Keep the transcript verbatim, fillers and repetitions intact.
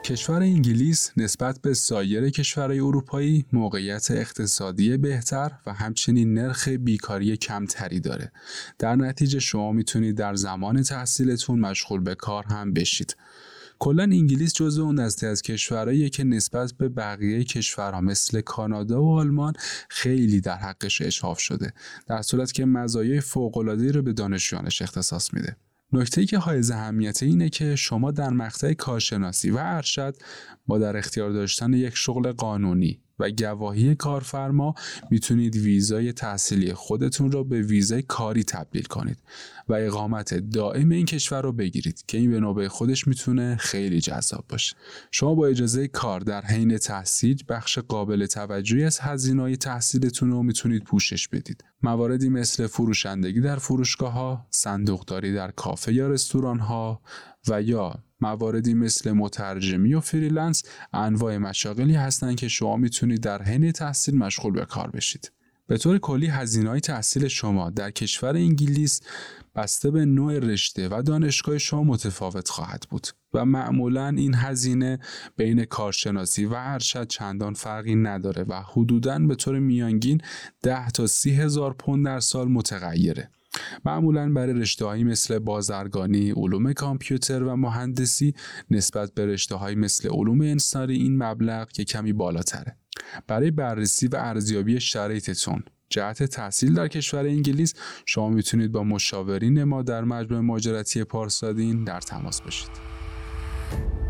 کشور انگلیس نسبت به سایر کشورهای اروپایی موقعیت اقتصادی بهتر و همچنین نرخ بیکاری کمتری داره. در نتیجه شما میتونید در زمان تحصیلتون مشغول به کار هم بشید. کلاً انگلیس جزو اون دسته از کشورهاییه که نسبت به بقیه کشورها مثل کانادا و آلمان خیلی در حقش اشراف شده، در صورتی که مزایای فوق‌العاده‌ای رو به دانشجویانش اختصاص میده. نکته‌ای که حائز اهمیت اینه که شما در مقطع کارشناسی و ارشد با در اختیار داشتن یک شغل قانونی و گواهی کارفرما میتونید ویزای تحصیلی خودتون رو به ویزای کاری تبدیل کنید و اقامت دائم این کشور رو بگیرید که این به نوبه خودش میتونه خیلی جذاب باشه. شما با اجازه کار در حین تحصیل بخش قابل توجهی از هزینه‌های تحصیلتون رو میتونید پوشش بدید. مواردی مثل فروشندگی در فروشگاه‌ها، صندوقداری در کافه یا رستوران‌ها و یا مواردی مثل مترجمی و فریلنس انواع مشاغلی هستند که شما میتونید در حین تحصیل مشغول به کار بشید. به طور کلی هزینه‌های تحصیل شما در کشور انگلیس بسته به نوع رشته و دانشگاه شما متفاوت خواهد بود و معمولاً این هزینه بین کارشناسی و ارشد چندان فرقی نداره و حدوداً به طور میانگین ده تا سی هزار پوند در سال متغیره. معمولاً برای رشته‌هایی مثل بازرگانی، علوم کامپیوتر و مهندسی نسبت به رشته‌هایی مثل علوم انسانی این مبلغ که کمی بالاتره. برای بررسی و ارزیابی شرایطتون جهت تحصیل در کشور انگلیس شما میتونید با مشاورین ما در مجمع مهاجرتی پارسادین در تماس باشید.